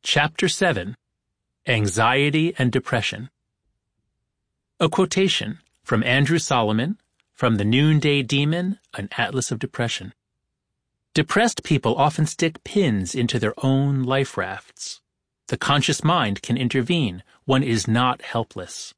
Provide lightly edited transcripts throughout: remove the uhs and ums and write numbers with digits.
Chapter 7. Anxiety and Depression. A quotation from Andrew Solomon from The Noonday Demon, An Atlas of Depression. Depressed people often stick pins into their own life rafts. The conscious mind can intervene. One is not helpless.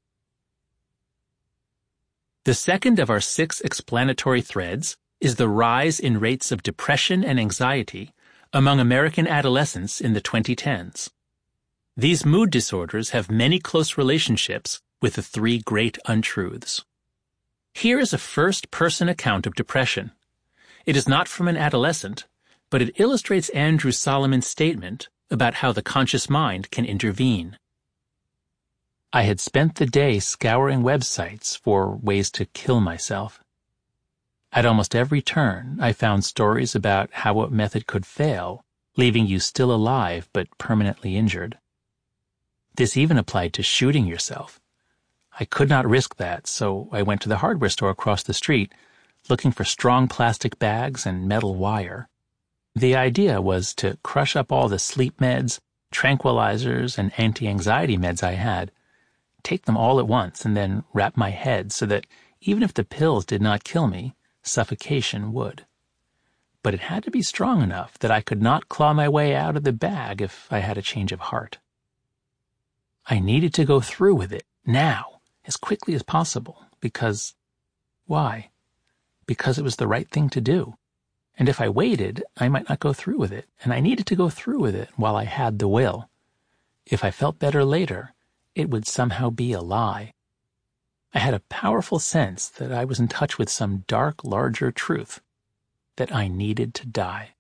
The second of our 6 explanatory threads is the rise in rates of depression and anxiety among American adolescents in the 2010s. These mood disorders have many close relationships with the 3 great untruths. Here is a first-person account of depression. It is not from an adolescent, but it illustrates Andrew Solomon's statement about how the conscious mind can intervene. I had spent the day scouring websites for ways to kill myself. At almost every turn, I found stories about how a method could fail, leaving you still alive but permanently injured. This even applied to shooting yourself. I could not risk that, so I went to the hardware store across the street, looking for strong plastic bags and metal wire. The idea was to crush up all the sleep meds, tranquilizers, and anti-anxiety meds I had, take them all at once, and then wrap my head so that even if the pills did not kill me, suffocation would. But it had to be strong enough that I could not claw my way out of the bag if I had a change of heart. I needed to go through with it, now, as quickly as possible, because... why? Because it was the right thing to do. And if I waited, I might not go through with it, and I needed to go through with it while I had the will. If I felt better later, it would somehow be a lie. I had a powerful sense that I was in touch with some dark, larger truth, that I needed to die.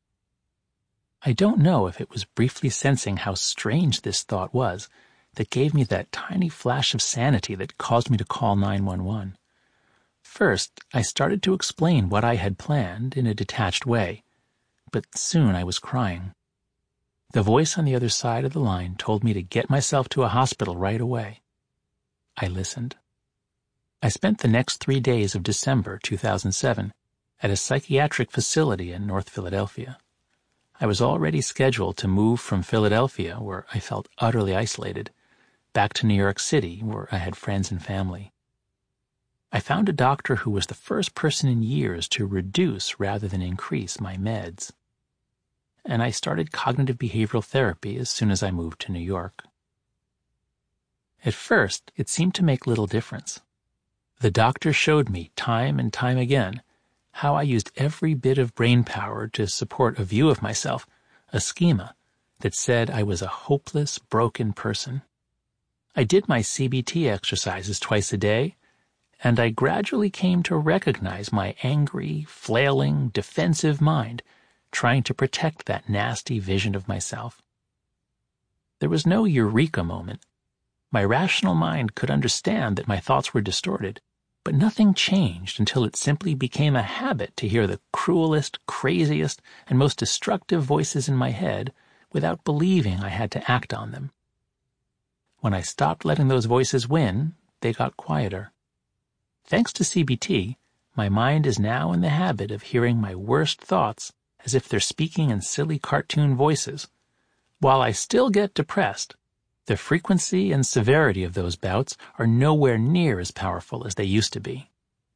I don't know if it was briefly sensing how strange this thought was that gave me that tiny flash of sanity that caused me to call 911. First, I started to explain what I had planned in a detached way, but soon I was crying. The voice on the other side of the line told me to get myself to a hospital right away. I listened. I spent the next 3 days of December 2007 at a psychiatric facility in North Philadelphia. I was already scheduled to move from Philadelphia, where I felt utterly isolated, back to New York City, where I had friends and family. I found a doctor who was the first person in years to reduce rather than increase my meds. And I started cognitive behavioral therapy as soon as I moved to New York. At first, it seemed to make little difference. The doctor showed me time and time again how I used every bit of brain power to support a view of myself, a schema that said I was a hopeless, broken person. I did my CBT exercises twice a day, and I gradually came to recognize my angry, flailing, defensive mind trying to protect that nasty vision of myself. There was no eureka moment. My rational mind could understand that my thoughts were distorted, but nothing changed until it simply became a habit to hear the cruelest, craziest, and most destructive voices in my head without believing I had to act on them. When I stopped letting those voices win, they got quieter. Thanks to CBT, my mind is now in the habit of hearing my worst thoughts as if they're speaking in silly cartoon voices. While I still get depressed, the frequency and severity of those bouts are nowhere near as powerful as they used to be.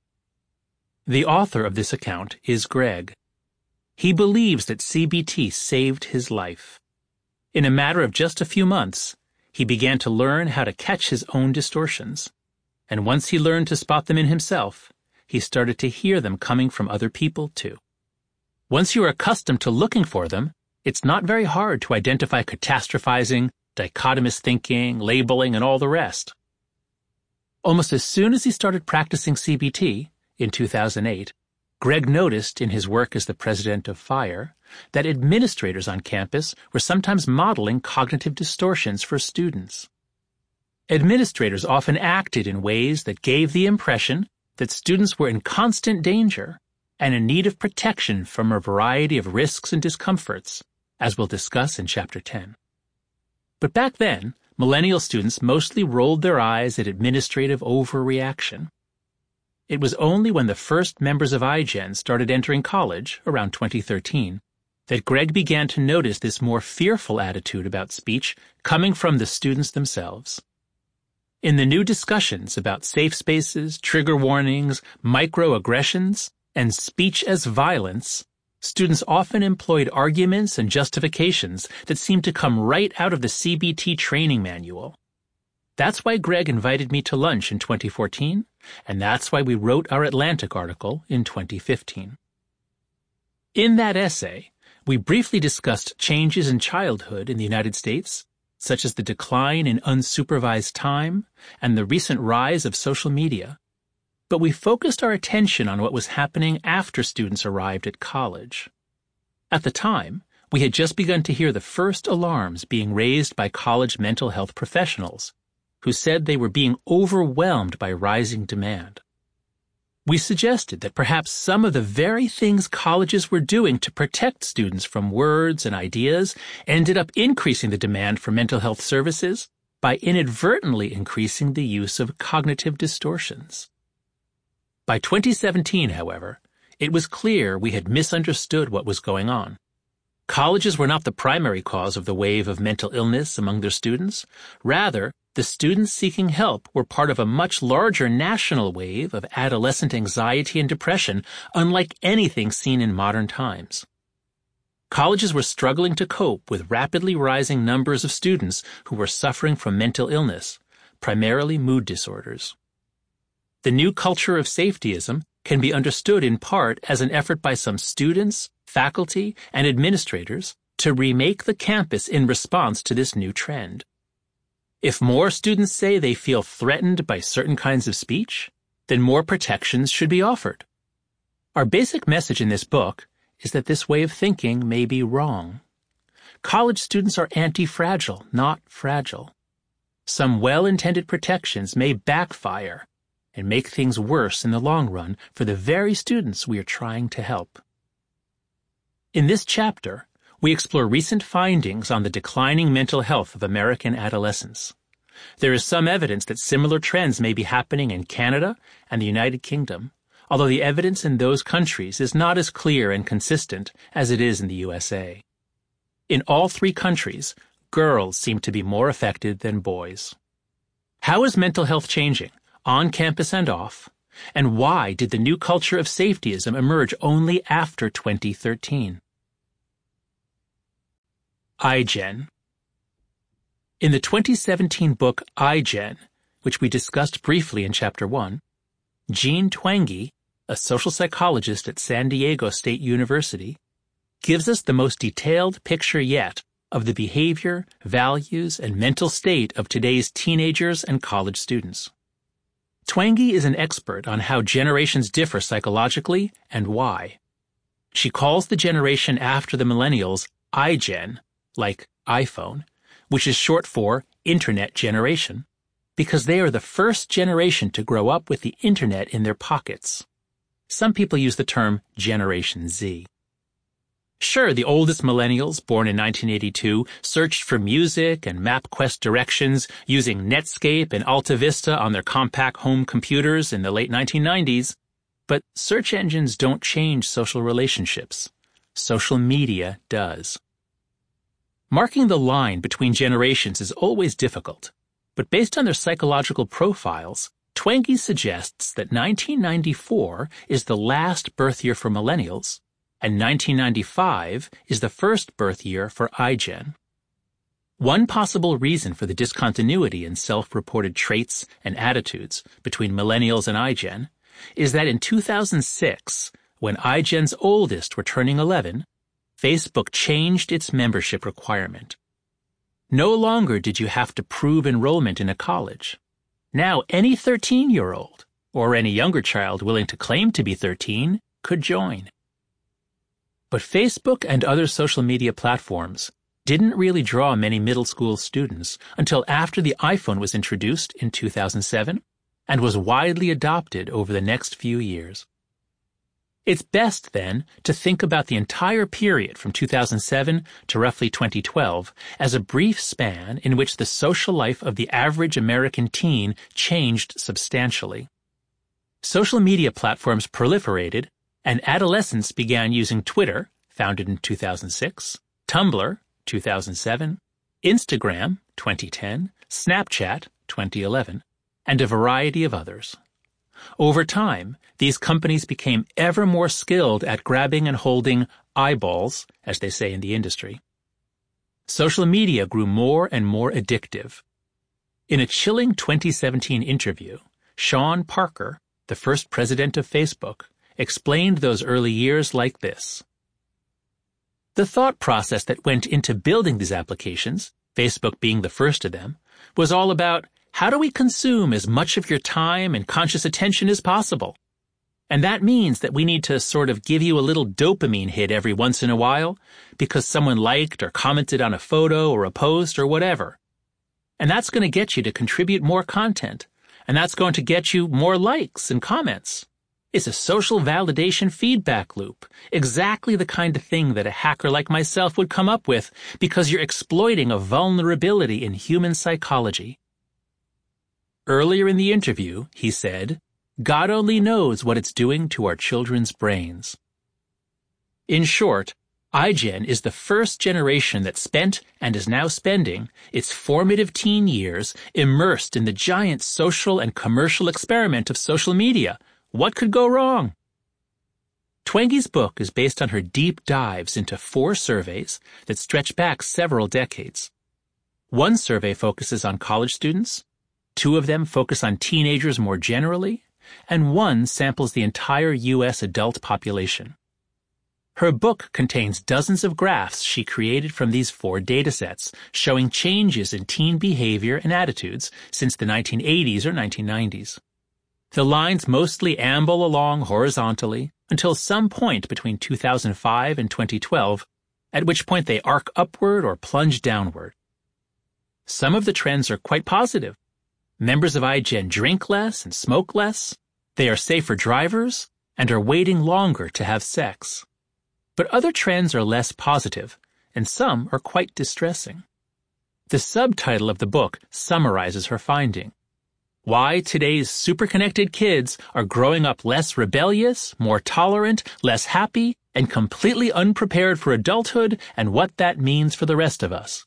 The author of this account is Greg. He believes that CBT saved his life. In a matter of just a few months, he began to learn how to catch his own distortions. And once he learned to spot them in himself, he started to hear them coming from other people too. Once you are accustomed to looking for them, it's not very hard to identify catastrophizing, dichotomous thinking, labeling, and all the rest. Almost as soon as he started practicing CBT, in 2008, Greg noticed in his work as the president of FIRE that administrators on campus were sometimes modeling cognitive distortions for students. Administrators often acted in ways that gave the impression that students were in constant danger and in need of protection from a variety of risks and discomforts, as we'll discuss in Chapter 10. But back then, millennial students mostly rolled their eyes at administrative overreaction. It was only when the first members of iGen started entering college, around 2013, that Greg began to notice this more fearful attitude about speech coming from the students themselves. In the new discussions about safe spaces, trigger warnings, microaggressions, and speech as violence, students often employed arguments and justifications that seemed to come right out of the CBT training manual. That's why Greg invited me to lunch in 2014, and that's why we wrote our Atlantic article in 2015. In that essay, we briefly discussed changes in childhood in the United States, such as the decline in unsupervised time and the recent rise of social media. But we focused our attention on what was happening after students arrived at college. At the time, we had just begun to hear the first alarms being raised by college mental health professionals, who said they were being overwhelmed by rising demand. We suggested that perhaps some of the very things colleges were doing to protect students from words and ideas ended up increasing the demand for mental health services by inadvertently increasing the use of cognitive distortions. By 2017, however, it was clear we had misunderstood what was going on. Colleges were not the primary cause of the wave of mental illness among their students. Rather, the students seeking help were part of a much larger national wave of adolescent anxiety and depression, unlike anything seen in modern times. Colleges were struggling to cope with rapidly rising numbers of students who were suffering from mental illness, primarily mood disorders. The new culture of safetyism can be understood in part as an effort by some students, faculty, and administrators to remake the campus in response to this new trend. If more students say they feel threatened by certain kinds of speech, then more protections should be offered. Our basic message in this book is that this way of thinking may be wrong. College students are anti-fragile, not fragile. Some well-intended protections may backfire and make things worse in the long run for the very students we are trying to help. In this chapter, we explore recent findings on the declining mental health of American adolescents. There is some evidence that similar trends may be happening in Canada and the United Kingdom, although the evidence in those countries is not as clear and consistent as it is in the USA. In all three countries, girls seem to be more affected than boys. How is mental health changing, on campus and off, and why did the new culture of safetyism emerge only after 2013? iGen. In the 2017 book iGen, which we discussed briefly in Chapter 1, Jean Twenge, a social psychologist at San Diego State University, gives us the most detailed picture yet of the behavior, values, and mental state of today's teenagers and college students. Twenge is an expert on how generations differ psychologically and why. She calls the generation after the millennials iGen, like iPhone, which is short for Internet Generation, because they are the first generation to grow up with the Internet in their pockets. Some people use the term Generation Z. Sure, the oldest millennials, born in 1982, searched for music and MapQuest directions using Netscape and Alta Vista on their compact home computers in the late 1990s, but search engines don't change social relationships. Social media does. Marking the line between generations is always difficult, but based on their psychological profiles, Twenge suggests that 1994 is the last birth year for millennials, and 1995 is the first birth year for iGen. One possible reason for the discontinuity in self-reported traits and attitudes between millennials and iGen is that in 2006, when iGen's oldest were turning 11, Facebook changed its membership requirement. No longer did you have to prove enrollment in a college. Now any 13-year-old, or any younger child willing to claim to be 13, could join. But Facebook and other social media platforms didn't really draw many middle school students until after the iPhone was introduced in 2007 and was widely adopted over the next few years. It's best, then, to think about the entire period from 2007 to roughly 2012 as a brief span in which the social life of the average American teen changed substantially. Social media platforms proliferated, and adolescents began using Twitter, founded in 2006, Tumblr, 2007, Instagram, 2010, Snapchat, 2011, and a variety of others. Over time, these companies became ever more skilled at grabbing and holding eyeballs, as they say in the industry. Social media grew more and more addictive. In a chilling 2017 interview, Sean Parker, the first president of Facebook, explained those early years like this. The thought process that went into building these applications, Facebook being the first of them, was all about how do we consume as much of your time and conscious attention as possible? And that means that we need to sort of give you a little dopamine hit every once in a while because someone liked or commented on a photo or a post or whatever. And that's going to get you to contribute more content, and that's going to get you more likes and comments. It's a social validation feedback loop, exactly the kind of thing that a hacker like myself would come up with because you're exploiting a vulnerability in human psychology. Earlier in the interview, he said, God only knows what it's doing to our children's brains. In short, iGen is the first generation that spent and is now spending its formative teen years immersed in the giant social and commercial experiment of social media. What could go wrong? Twenge's book is based on her deep dives into 4 surveys that stretch back several decades. One survey focuses on college students, 2 of them focus on teenagers more generally, and 1 samples the entire U.S. adult population. Her book contains dozens of graphs she created from these 4 datasets, showing changes in teen behavior and attitudes since the 1980s or 1990s. The lines mostly amble along horizontally until some point between 2005 and 2012, at which point they arc upward or plunge downward. Some of the trends are quite positive. Members of iGen drink less and smoke less, they are safer drivers, and are waiting longer to have sex. But other trends are less positive, and some are quite distressing. The subtitle of the book summarizes her finding. Why today's super-connected kids are growing up less rebellious, more tolerant, less happy, and completely unprepared for adulthood, and what that means for the rest of us.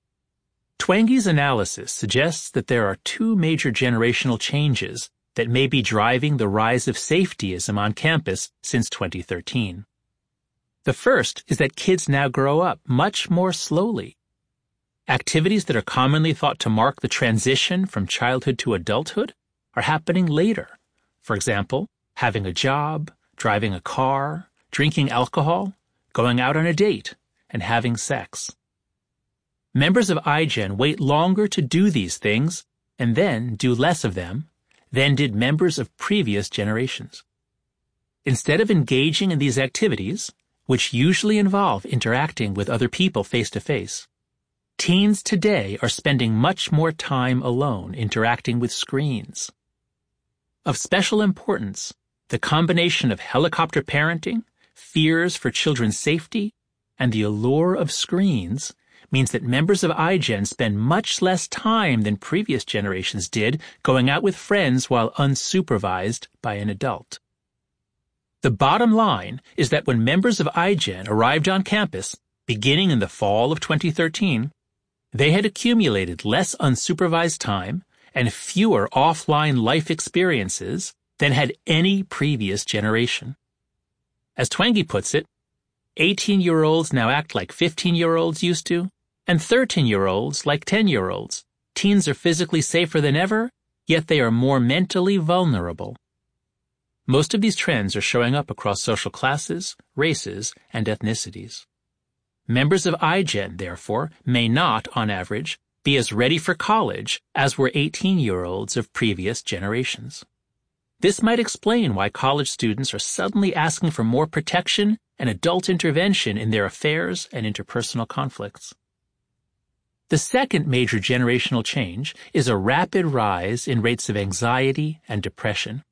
Twenge's analysis suggests that there are 2 major generational changes that may be driving the rise of safetyism on campus since 2013. The first is that kids now grow up much more slowly. Activities that are commonly thought to mark the transition from childhood to adulthood are happening later. For example, having a job, driving a car, drinking alcohol, going out on a date, and having sex. Members of iGen wait longer to do these things and then do less of them than did members of previous generations. Instead of engaging in these activities, which usually involve interacting with other people face-to-face, teens today are spending much more time alone interacting with screens. Of special importance, the combination of helicopter parenting, fears for children's safety, and the allure of screens means that members of iGen spend much less time than previous generations did going out with friends while unsupervised by an adult. The bottom line is that when members of iGen arrived on campus, beginning in the fall of 2013, they had accumulated less unsupervised time and fewer offline life experiences than had any previous generation. As Twenge puts it, 18-year-olds now act like 15-year-olds used to, and 13-year-olds like 10-year-olds. Teens are physically safer than ever, yet they are more mentally vulnerable. Most of these trends are showing up across social classes, races, and ethnicities. Members of iGen, therefore, may not, on average, be as ready for college as were 18-year-olds of previous generations. This might explain why college students are suddenly asking for more protection and adult intervention in their affairs and interpersonal conflicts. The second major generational change is a rapid rise in rates of anxiety and depression.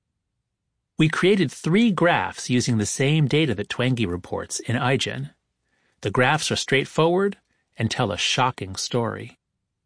We created 3 graphs using the same data that Twenge reports in iGen. The graphs are straightforward and tell a shocking story.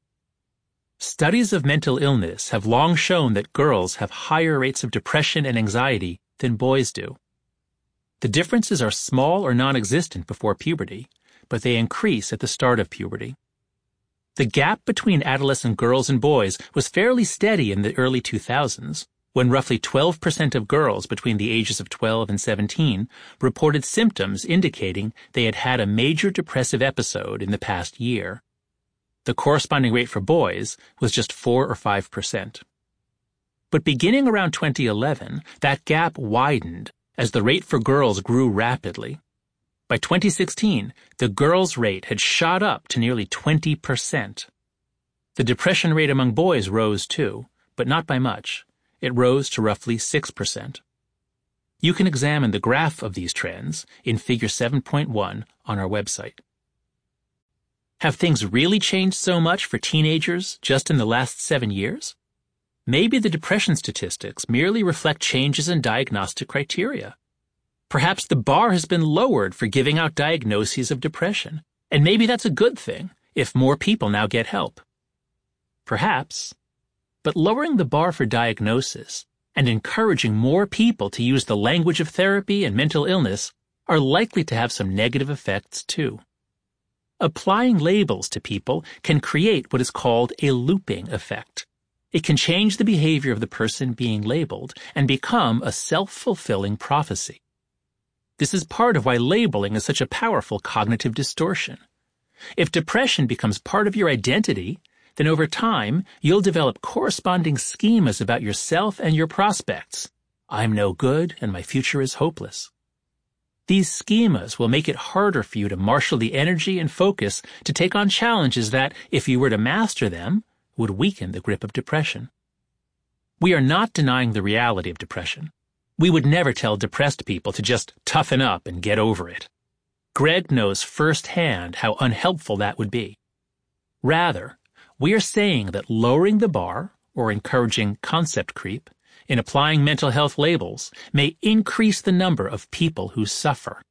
Studies of mental illness have long shown that girls have higher rates of depression and anxiety than boys do. The differences are small or non-existent before puberty, but they increase at the start of puberty. The gap between adolescent girls and boys was fairly steady in the early 2000s, when roughly 12% of girls between the ages of 12 and 17 reported symptoms indicating they had had a major depressive episode in the past year. The corresponding rate for boys was just 4 or 5%. But beginning around 2011, that gap widened as the rate for girls grew rapidly. By 2016, the girls' rate had shot up to nearly 20%. The depression rate among boys rose too, but not by much. It rose to roughly 6%. You can examine the graph of these trends in Figure 7.1 on our website. Have things really changed so much for teenagers just in the last 7 years? Maybe the depression statistics merely reflect changes in diagnostic criteria. Perhaps the bar has been lowered for giving out diagnoses of depression, and maybe that's a good thing if more people now get help. Perhaps. But lowering the bar for diagnosis and encouraging more people to use the language of therapy and mental illness are likely to have some negative effects too. Applying labels to people can create what is called a looping effect. It can change the behavior of the person being labeled and become a self-fulfilling prophecy. This is part of why labeling is such a powerful cognitive distortion. If depression becomes part of your identity, then over time, you'll develop corresponding schemas about yourself and your prospects. I'm no good and my future is hopeless. These schemas will make it harder for you to marshal the energy and focus to take on challenges that, if you were to master them, would weaken the grip of depression. We are not denying the reality of depression. We would never tell depressed people to just toughen up and get over it. Greg knows firsthand how unhelpful that would be. Rather, we are saying that lowering the bar, or encouraging concept creep, in applying mental health labels may increase the number of people who suffer.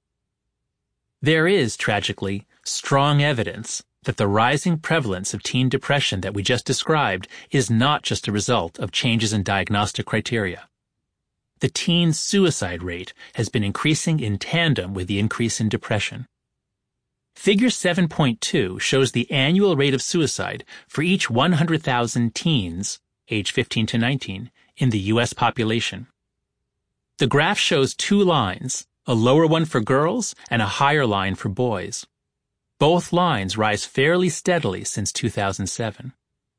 There is, tragically, strong evidence that the rising prevalence of teen depression that we just described is not just a result of changes in diagnostic criteria. The teen suicide rate has been increasing in tandem with the increase in depression. Figure 7.2 shows the annual rate of suicide for each 100,000 teens, age 15 to 19, in the U.S. population. The graph shows two lines, a lower one for girls and a higher line for boys. Both lines rise fairly steadily since 2007.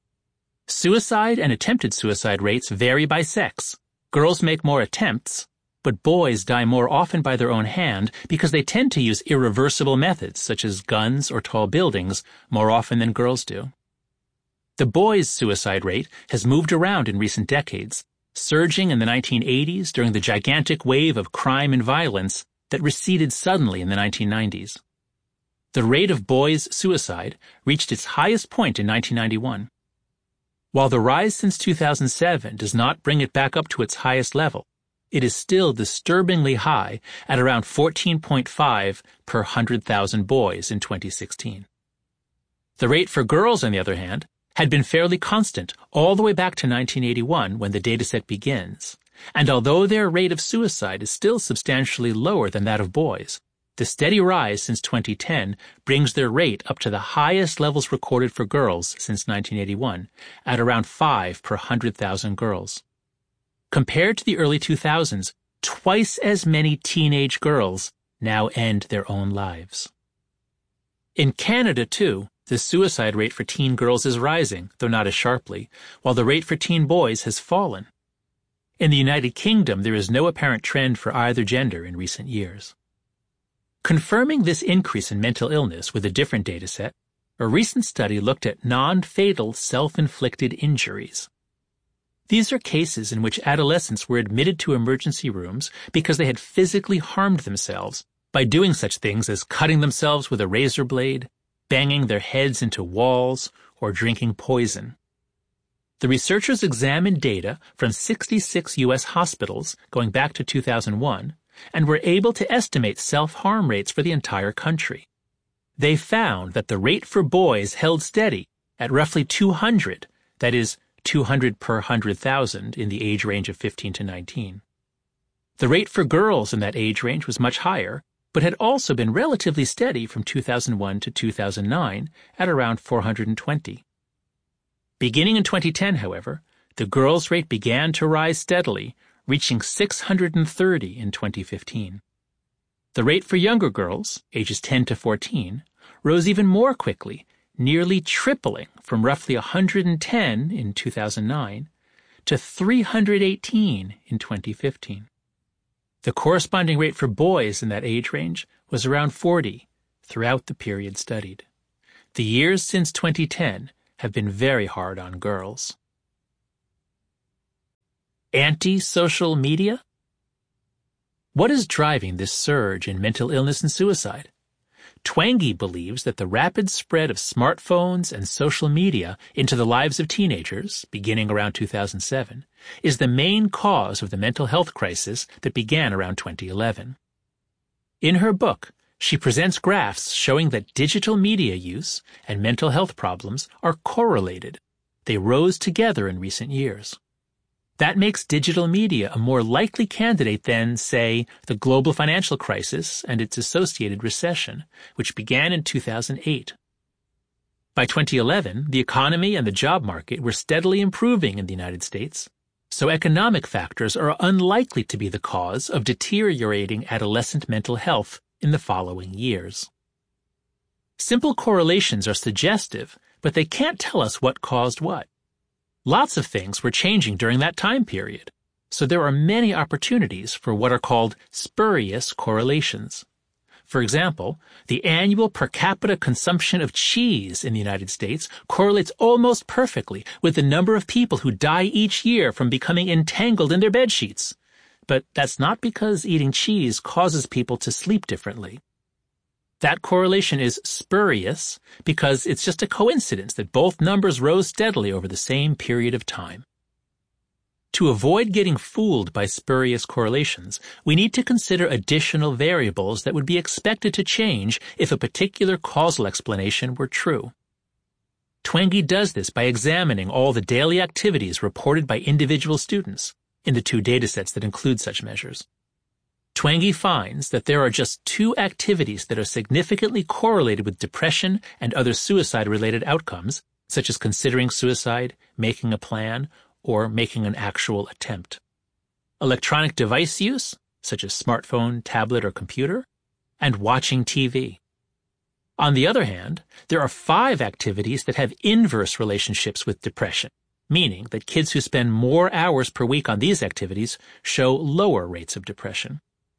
Suicide and attempted suicide rates vary by sex. Girls make more attempts, but boys die more often by their own hand because they tend to use irreversible methods such as guns or tall buildings more often than girls do. The boys' suicide rate has moved around in recent decades, surging in the 1980s during the gigantic wave of crime and violence that receded suddenly in the 1990s. The rate of boys' suicide reached its highest point in 1991. While the rise since 2007 does not bring it back up to its highest level, it is still disturbingly high at around 14.5 per 100,000 boys in 2016. The rate for girls, on the other hand, had been fairly constant all the way back to 1981 when the dataset begins, and although their rate of suicide is still substantially lower than that of boys, the steady rise since 2010 brings their rate up to the highest levels recorded for girls since 1981, at around 5 per 100,000 girls. Compared to the early 2000s, twice as many teenage girls now end their own lives. In Canada, too, the suicide rate for teen girls is rising, though not as sharply, while the rate for teen boys has fallen. In the United Kingdom, there is no apparent trend for either gender in recent years. Confirming this increase in mental illness with a different dataset, a recent study looked at non-fatal self-inflicted injuries. These are cases in which adolescents were admitted to emergency rooms because they had physically harmed themselves by doing such things as cutting themselves with a razor blade, banging their heads into walls, or drinking poison. The researchers examined data from 66 U.S. hospitals going back to 2001 and were able to estimate self-harm rates for the entire country. They found that the rate for boys held steady at roughly 200, that is, 200 per 100,000 in the age range of 15 to 19. The rate for girls in that age range was much higher, but had also been relatively steady from 2001 to 2009 at around 420. Beginning in 2010, however, the girls' rate began to rise steadily, reaching 630 in 2015. The rate for younger girls, ages 10 to 14, rose even more quickly, nearly tripling from roughly 110 in 2009 to 318 in 2015. The corresponding rate for boys in that age range was around 40 throughout the period studied. The years since 2010 have been very hard on girls. Anti-social media? What is driving this surge in mental illness and suicide? Twenge believes that the rapid spread of smartphones and social media into the lives of teenagers, beginning around 2007, is the main cause of the mental health crisis that began around 2011. In her book, she presents graphs showing that digital media use and mental health problems are correlated. They rose together in recent years. That makes digital media a more likely candidate than, say, the global financial crisis and its associated recession, which began in 2008. By 2011, the economy and the job market were steadily improving in the United States, so economic factors are unlikely to be the cause of deteriorating adolescent mental health in the following years. Simple correlations are suggestive, but they can't tell us what caused what. Lots of things were changing during that time period, so there are many opportunities for what are called spurious correlations. For example, the annual per capita consumption of cheese in the United States correlates almost perfectly with the number of people who die each year from becoming entangled in their bedsheets. But that's not because eating cheese causes people to sleep differently. That correlation is spurious because it's just a coincidence that both numbers rose steadily over the same period of time. To avoid getting fooled by spurious correlations, we need to consider additional variables that would be expected to change if a particular causal explanation were true. Twenge does this by examining all the daily activities reported by individual students in the two datasets that include such measures. Twenge finds that there are just 2 activities that are significantly correlated with depression and other suicide-related outcomes, such as considering suicide, making a plan, or making an actual attempt. Electronic device use, such as smartphone, tablet, or computer, and watching TV. On the other hand, there are 5 activities that have inverse relationships with depression, meaning that kids who spend more hours per week on these activities show lower rates of depression.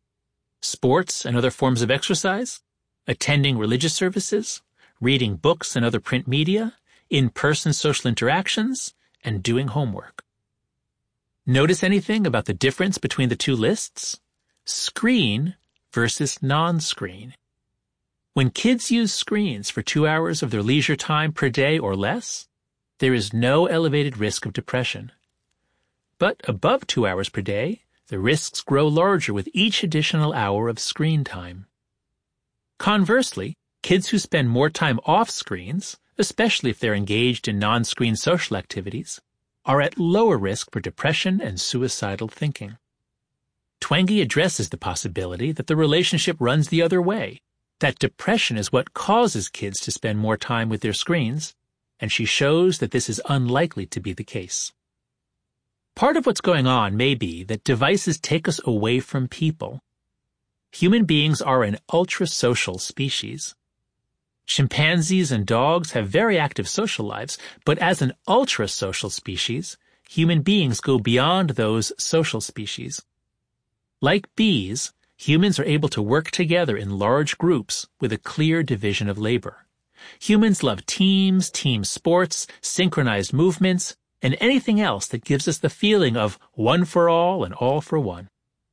Sports and other forms of exercise, attending religious services, reading books and other print media, in-person social interactions, and doing homework. Notice anything about the difference between the 2 lists? Screen versus non-screen. When kids use screens for 2 hours of their leisure time per day or less, there is no elevated risk of depression. But above 2 hours per day, the risks grow larger with each additional hour of screen time. Conversely, kids who spend more time off screens, especially if they're engaged in non-screen social activities, are at lower risk for depression and suicidal thinking. Twenge addresses the possibility that the relationship runs the other way, that depression is what causes kids to spend more time with their screens, and she shows that this is unlikely to be the case. Part of what's going on may be that devices take us away from people. Human beings are an ultra-social species. Chimpanzees and dogs have very active social lives, but as an ultra-social species, human beings go beyond those social species. Like bees, humans are able to work together in large groups with a clear division of labor. Humans love teams, team sports, synchronized movements, and anything else that gives us the feeling of one for all and all for one.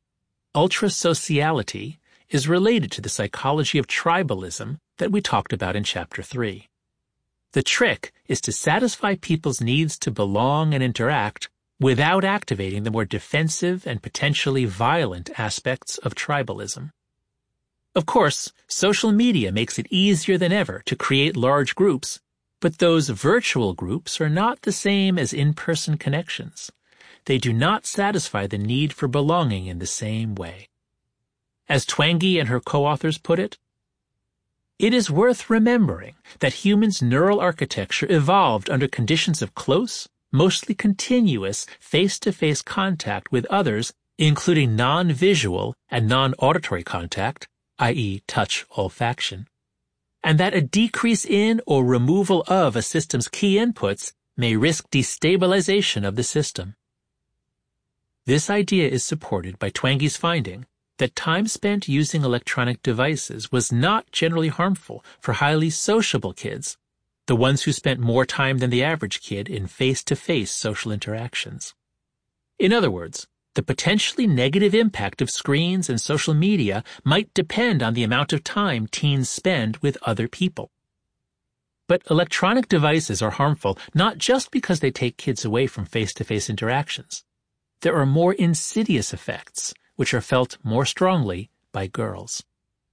Ultrasociality is related to the psychology of tribalism that we talked about in Chapter 3. The trick is to satisfy people's needs to belong and interact without activating the more defensive and potentially violent aspects of tribalism. Of course, social media makes it easier than ever to create large groups, but those virtual groups are not the same as in-person connections. they do not satisfy the need for belonging in the same way. As Twenge and her co-authors put it, "It is worth remembering that humans' neural architecture evolved under conditions of close, mostly continuous, face-to-face contact with others, including non-visual and non-auditory contact, i.e. touch, olfaction, and that a decrease in or removal of a system's key inputs may risk destabilization of the system." This idea is supported by Twenge's finding that time spent using electronic devices was not generally harmful for highly sociable kids, the ones who spent more time than the average kid in face-to-face social interactions. In other words, the potentially negative impact of screens and social media might depend on the amount of time teens spend with other people. But electronic devices are harmful not just because they take kids away from face-to-face interactions. There are more insidious effects, which are felt more strongly by girls.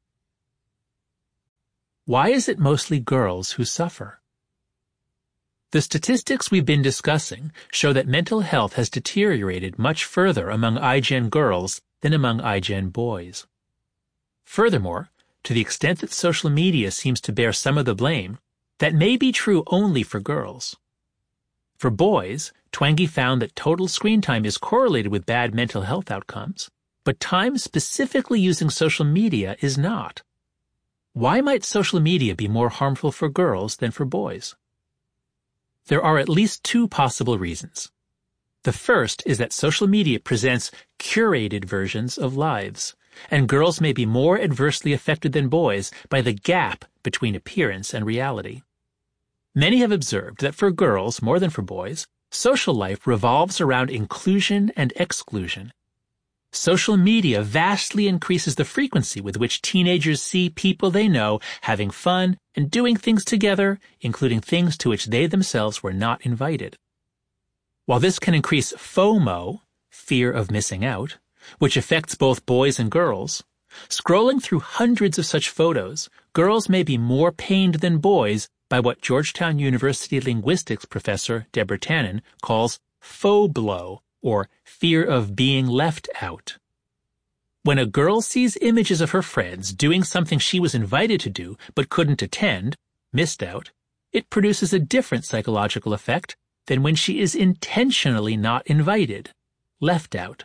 Why is it mostly girls who suffer? The statistics we've been discussing show that mental health has deteriorated much further among iGen girls than among iGen boys. Furthermore, to the extent that social media seems to bear some of the blame, that may be true only for girls. For boys, Twenge found that total screen time is correlated with bad mental health outcomes, but time specifically using social media is not. Why might social media be more harmful for girls than for boys? There are at least two possible reasons. The first is that social media presents curated versions of lives, and girls may be more adversely affected than boys by the gap between appearance and reality. Many have observed that for girls, more than for boys, social life revolves around inclusion and exclusion. Social media vastly increases the frequency with which teenagers see people they know having fun and doing things together, including things to which they themselves were not invited. While this can increase FOMO, fear of missing out, which affects both boys and girls, scrolling through hundreds of such photos, girls may be more pained than boys by what Georgetown University linguistics professor Deborah Tannen calls FOBLO, or fear of being left out. When a girl sees images of her friends doing something she was invited to do but couldn't attend, missed out, it produces a different psychological effect than when she is intentionally not invited, left out.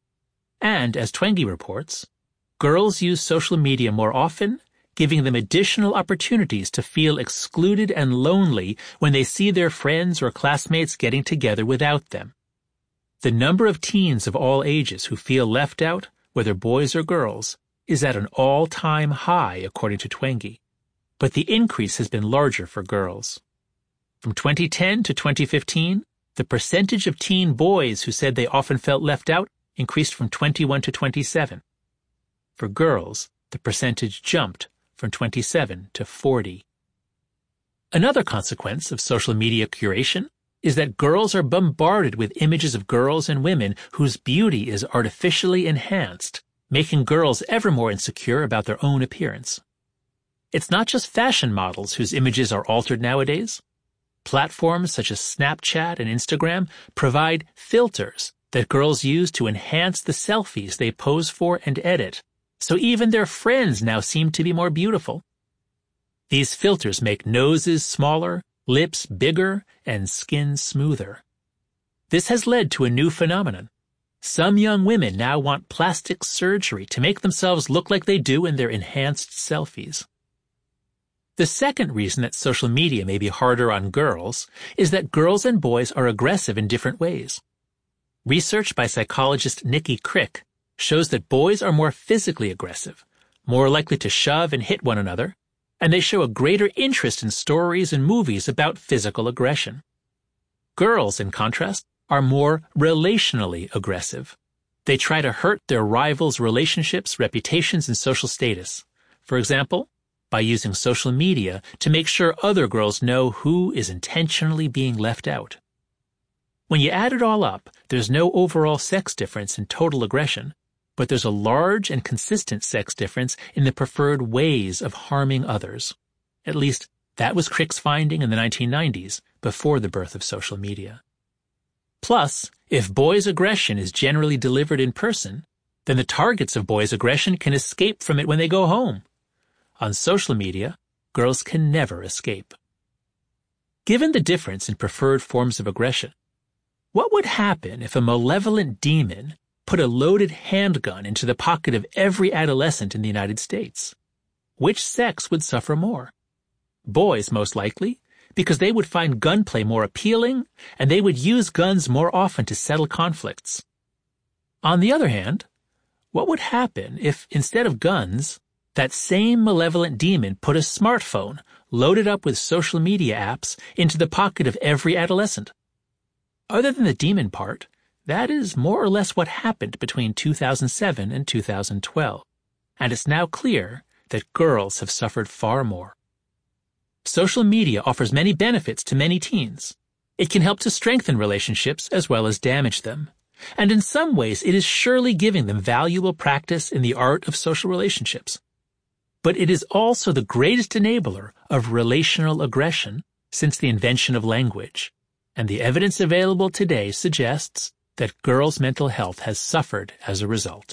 And, as Twenge reports, girls use social media more often, giving them additional opportunities to feel excluded and lonely when they see their friends or classmates getting together without them. The number of teens of all ages who feel left out, whether boys or girls, is at an all-time high, according to Twenge, but the increase has been larger for girls. From 2010 to 2015, the percentage of teen boys who said they often felt left out increased from 21 to 27. For girls, the percentage jumped from 27 to 40. Another consequence of social media curation is that girls are bombarded with images of girls and women whose beauty is artificially enhanced, making girls ever more insecure about their own appearance. It's not just fashion models whose images are altered nowadays. Platforms such as Snapchat and Instagram provide filters that girls use to enhance the selfies they pose for and edit, so even their friends now seem to be more beautiful. These filters make noses smaller, lips bigger, and skin smoother. This has led to a new phenomenon. Some young women now want plastic surgery to make themselves look like they do in their enhanced selfies. The second reason that social media may be harder on girls is that girls and boys are aggressive in different ways. Research by psychologist Nikki Crick shows that boys are more physically aggressive, more likely to shove and hit one another, and they show a greater interest in stories and movies about physical aggression. Girls, in contrast, are more relationally aggressive. They try to hurt their rivals' relationships, reputations, and social status. For example, by using social media to make sure other girls know who is intentionally being left out. When you add it all up, there's no overall sex difference in total aggression, but there's a large and consistent sex difference in the preferred ways of harming others. At least, that was Crick's finding in the 1990s, before the birth of social media. Plus, if boys' aggression is generally delivered in person, then the targets of boys' aggression can escape from it when they go home. On social media, girls can never escape. Given the difference in preferred forms of aggression, what would happen if a malevolent demon put a loaded handgun into the pocket of every adolescent in the United States? Which sex would suffer more? Boys, most likely, because they would find gunplay more appealing, and they would use guns more often to settle conflicts. On the other hand, what would happen if, instead of guns, that same malevolent demon put a smartphone loaded up with social media apps into the pocket of every adolescent? Other than the demon part, that is more or less what happened between 2007 and 2012, and it's now clear that girls have suffered far more. Social media offers many benefits to many teens. It can help to strengthen relationships as well as damage them. And in some ways, it is surely giving them valuable practice in the art of social relationships. But it is also the greatest enabler of relational aggression since the invention of language. And the evidence available today suggests that girls' mental health has suffered as a result.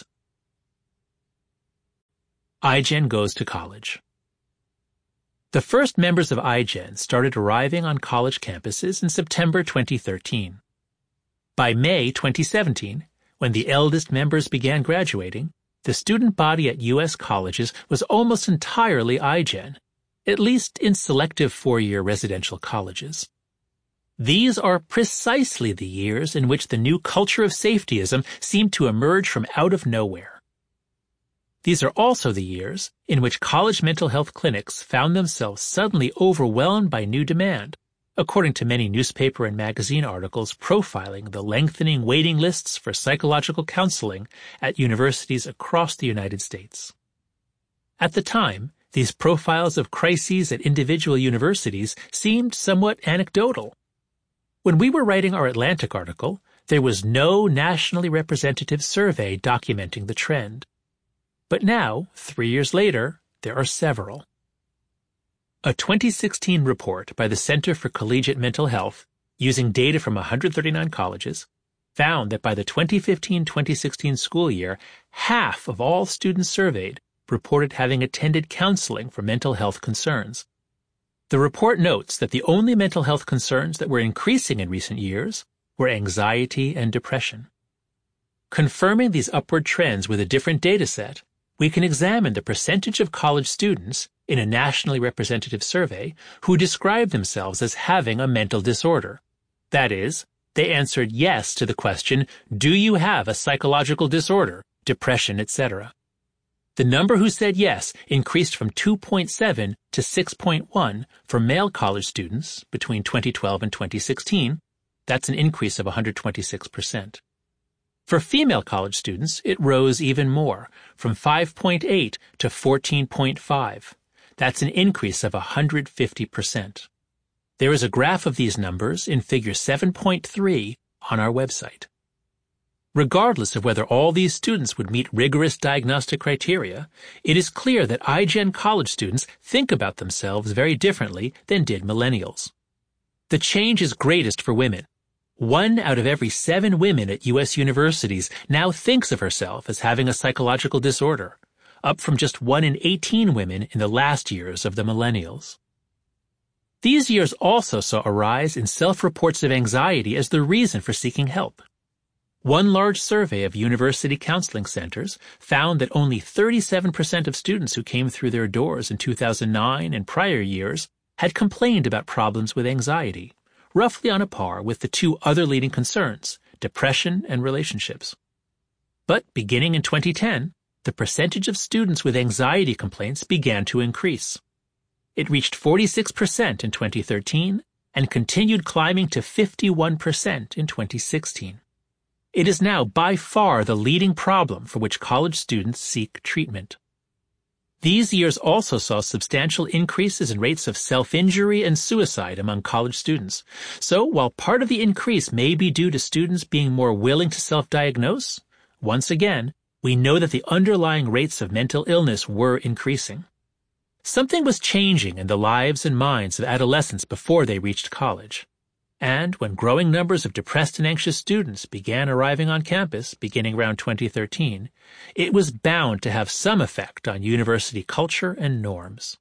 iGen goes to college. The first members of iGen started arriving on college campuses in September 2013. By May 2017, when the eldest members began graduating, the student body at U.S. colleges was almost entirely iGen, at least in selective four-year residential colleges. These are precisely the years in which the new culture of safetyism seemed to emerge from out of nowhere. These are also the years in which college mental health clinics found themselves suddenly overwhelmed by new demand, according to many newspaper and magazine articles profiling the lengthening waiting lists for psychological counseling at universities across the United States. At the time, these profiles of crises at individual universities seemed somewhat anecdotal. When we were writing our Atlantic article, there was no nationally representative survey documenting the trend. But now, 3 years later, there are several. A 2016 report by the Center for Collegiate Mental Health, using data from 139 colleges, found that by the 2015-2016 school year, half of all students surveyed reported having attended counseling for mental health concerns. The report notes that the only mental health concerns that were increasing in recent years were anxiety and depression. Confirming these upward trends with a different data set, we can examine the percentage of college students in a nationally representative survey who described themselves as having a mental disorder. That is, they answered yes to the question, do you have a psychological disorder, depression, etc.? The number who said yes increased from 2.7 to 6.1 for male college students between 2012 and 2016. That's an increase of 126%. For female college students, it rose even more, from 5.8 to 14.5. That's an increase of 150%. There is a graph of these numbers in Figure 7.3 on our website. Regardless of whether all these students would meet rigorous diagnostic criteria, it is clear that iGen college students think about themselves very differently than did millennials. The change is greatest for women. 1 out of every 7 women at U.S. universities now thinks of herself as having a psychological disorder, up from just 1 in 18 women in the last years of the millennials. These years also saw a rise in self-reports of anxiety as the reason for seeking help. One large survey of university counseling centers found that only 37% of students who came through their doors in 2009 and prior years had complained about problems with anxiety, roughly on a par with the 2 other leading concerns, depression and relationships. But beginning in 2010, the percentage of students with anxiety complaints began to increase. It reached 46% in 2013 and continued climbing to 51% in 2016. It is now by far the leading problem for which college students seek treatment. These years also saw substantial increases in rates of self-injury and suicide among college students. So while part of the increase may be due to students being more willing to self-diagnose, once again, we know that the underlying rates of mental illness were increasing. Something was changing in the lives and minds of adolescents before they reached college. And when growing numbers of depressed and anxious students began arriving on campus beginning around 2013, it was bound to have some effect on university culture and norms.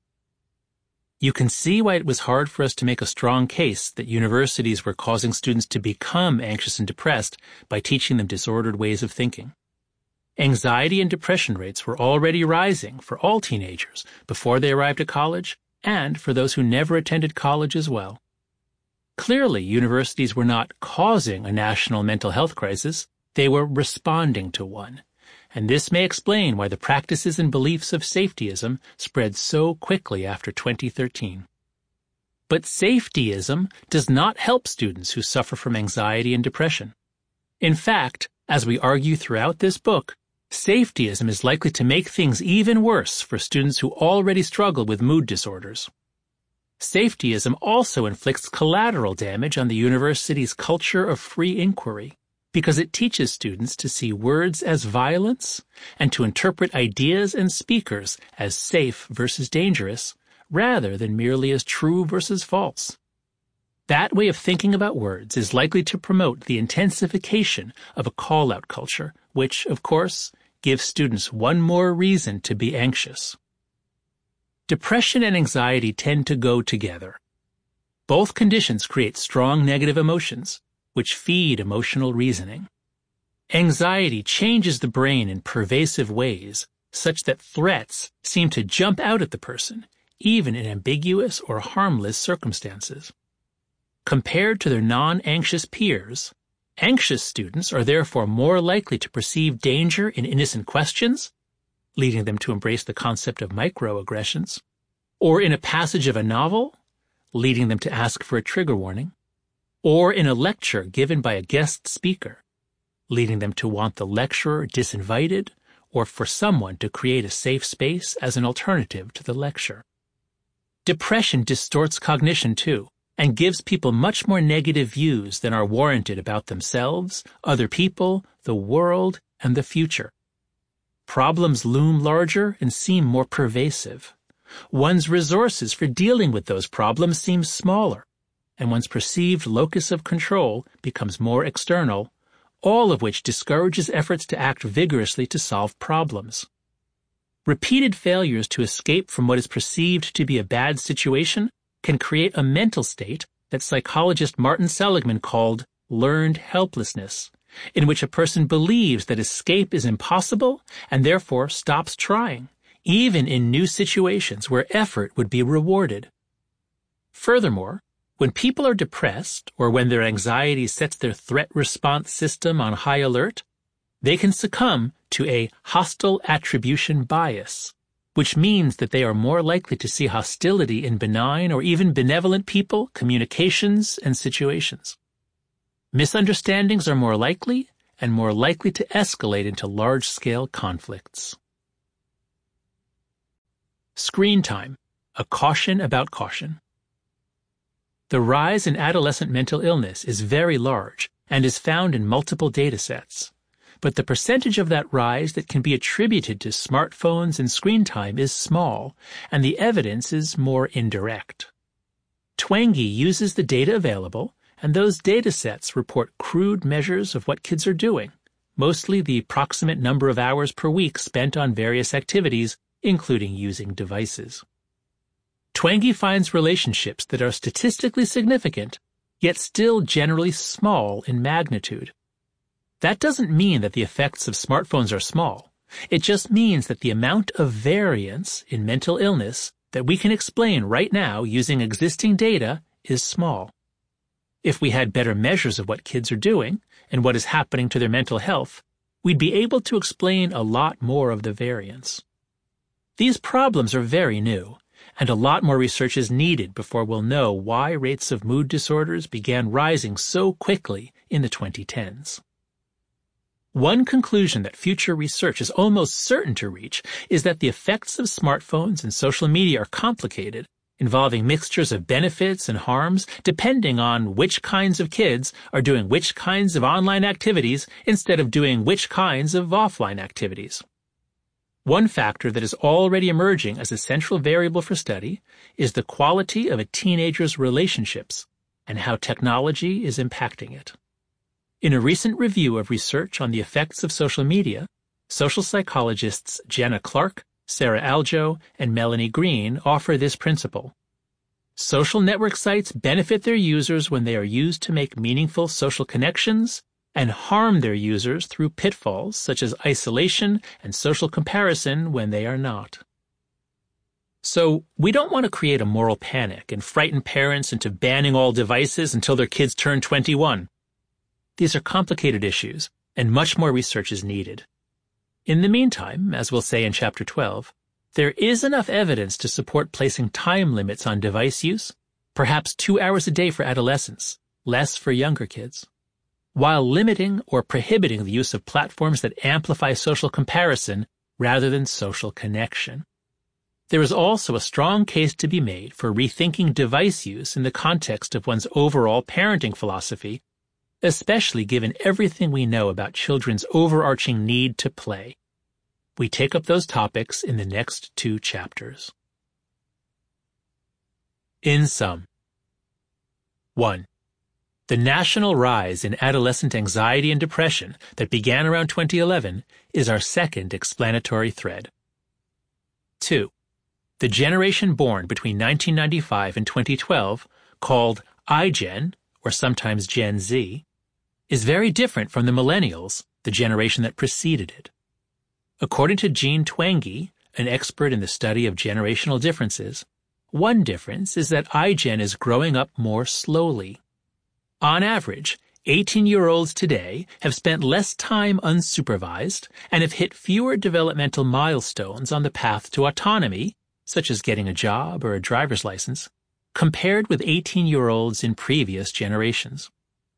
You can see why it was hard for us to make a strong case that universities were causing students to become anxious and depressed by teaching them disordered ways of thinking. Anxiety and depression rates were already rising for all teenagers before they arrived at college and for those who never attended college as well. Clearly, universities were not causing a national mental health crisis, they were responding to one. And this may explain why the practices and beliefs of safetyism spread so quickly after 2013. But safetyism does not help students who suffer from anxiety and depression. In fact, as we argue throughout this book, safetyism is likely to make things even worse for students who already struggle with mood disorders. Safetyism also inflicts collateral damage on the university's culture of free inquiry because it teaches students to see words as violence and to interpret ideas and speakers as safe versus dangerous rather than merely as true versus false. That way of thinking about words is likely to promote the intensification of a call-out culture, which, of course, gives students one more reason to be anxious. Depression and anxiety tend to go together. Both conditions create strong negative emotions, which feed emotional reasoning. Anxiety changes the brain in pervasive ways, such that threats seem to jump out at the person, even in ambiguous or harmless circumstances. Compared to their non-anxious peers, anxious students are therefore more likely to perceive danger in innocent questions, leading them to embrace the concept of microaggressions, or in a passage of a novel, leading them to ask for a trigger warning, or in a lecture given by a guest speaker, leading them to want the lecturer disinvited or for someone to create a safe space as an alternative to the lecture. Depression distorts cognition too, and gives people much more negative views than are warranted about themselves, other people, the world, and the future. Problems loom larger and seem more pervasive. One's resources for dealing with those problems seem smaller, and one's perceived locus of control becomes more external, all of which discourages efforts to act vigorously to solve problems. Repeated failures to escape from what is perceived to be a bad situation can create a mental state that psychologist Martin Seligman called learned helplessness, in which a person believes that escape is impossible and therefore stops trying, even in new situations where effort would be rewarded. Furthermore, when people are depressed or when their anxiety sets their threat response system on high alert, they can succumb to a hostile attribution bias, which means that they are more likely to see hostility in benign or even benevolent people, communications, and situations. Misunderstandings are more likely and more likely to escalate into large-scale conflicts. Screen time, a caution about caution. The rise in adolescent mental illness is very large and is found in multiple data sets, but the percentage of that rise that can be attributed to smartphones and screen time is small, and the evidence is more indirect. Twenge uses the data available, and those data sets report crude measures of what kids are doing, mostly the approximate number of hours per week spent on various activities, including using devices. Twenge finds relationships that are statistically significant, yet still generally small in magnitude. That doesn't mean that the effects of smartphones are small. It just means that the amount of variance in mental illness that we can explain right now using existing data is small. If we had better measures of what kids are doing and what is happening to their mental health, we'd be able to explain a lot more of the variance. These problems are very new, and a lot more research is needed before we'll know why rates of mood disorders began rising so quickly in the 2010s. One conclusion that future research is almost certain to reach is that the effects of smartphones and social media are complicated, involving mixtures of benefits and harms depending on which kinds of kids are doing which kinds of online activities instead of doing which kinds of offline activities. One factor that is already emerging as a central variable for study is the quality of a teenager's relationships, and how technology is impacting it. In a recent review of research on the effects of social media, social psychologists Jenna Clark, Sarah Aljo, and Melanie Green offer this principle. Social network sites benefit their users when they are used to make meaningful social connections and harm their users through pitfalls such as isolation and social comparison when they are not. So, we don't want to create a moral panic and frighten parents into banning all devices until their kids turn 21. These are complicated issues, and much more research is needed. In the meantime, as we'll say in Chapter 12, there is enough evidence to support placing time limits on device use, perhaps 2 hours a day for adolescents, less for younger kids, while limiting or prohibiting the use of platforms that amplify social comparison rather than social connection. There is also a strong case to be made for rethinking device use in the context of one's overall parenting philosophy, especially given everything we know about children's overarching need to play. We take up those topics in the next 2 chapters. In sum, 1. The national rise in adolescent anxiety and depression that began around 2011 is our second explanatory thread. 2. The generation born between 1995 and 2012, called iGen, or sometimes Gen Z, is very different from the millennials, the generation that preceded it. According to Jean Twenge, an expert in the study of generational differences, one difference is that iGen is growing up more slowly. On average, 18-year-olds today have spent less time unsupervised and have hit fewer developmental milestones on the path to autonomy, such as getting a job or a driver's license, compared with 18-year-olds in previous generations.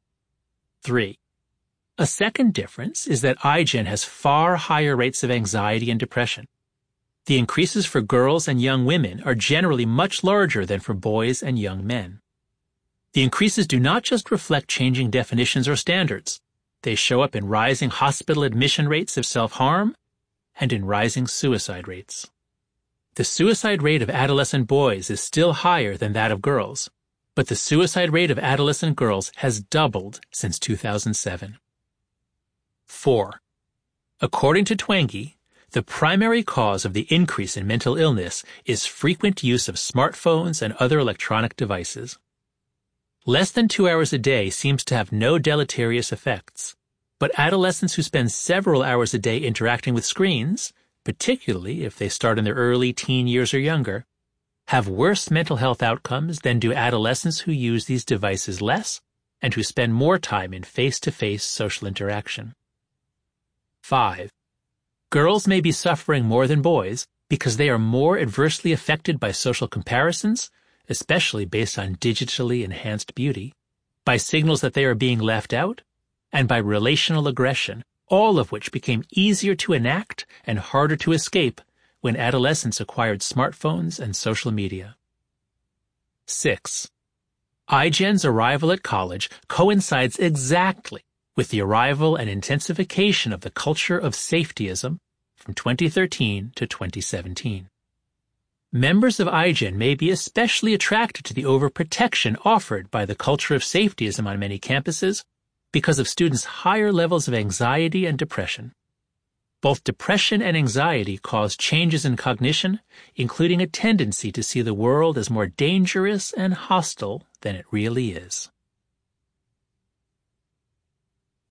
3. A second difference is that iGen has far higher rates of anxiety and depression. The increases for girls and young women are generally much larger than for boys and young men. The increases do not just reflect changing definitions or standards. They show up in rising hospital admission rates of self-harm and in rising suicide rates. The suicide rate of adolescent boys is still higher than that of girls, but the suicide rate of adolescent girls has doubled since 2007. 4. According to Twenge, the primary cause of the increase in mental illness is frequent use of smartphones and other electronic devices. Less than 2 hours a day seems to have no deleterious effects, but adolescents who spend several hours a day interacting with screens, particularly if they start in their early teen years or younger, have worse mental health outcomes than do adolescents who use these devices less and who spend more time in face-to-face social interaction. 5. Girls may be suffering more than boys because they are more adversely affected by social comparisons, especially based on digitally enhanced beauty, by signals that they are being left out, and by relational aggression, all of which became easier to enact and harder to escape when adolescents acquired smartphones and social media. 6. iGen's arrival at college coincides exactly with the arrival and intensification of the culture of safetyism from 2013 to 2017. Members of iGen may be especially attracted to the overprotection offered by the culture of safetyism on many campuses because of students' higher levels of anxiety and depression. Both depression and anxiety cause changes in cognition, including a tendency to see the world as more dangerous and hostile than it really is.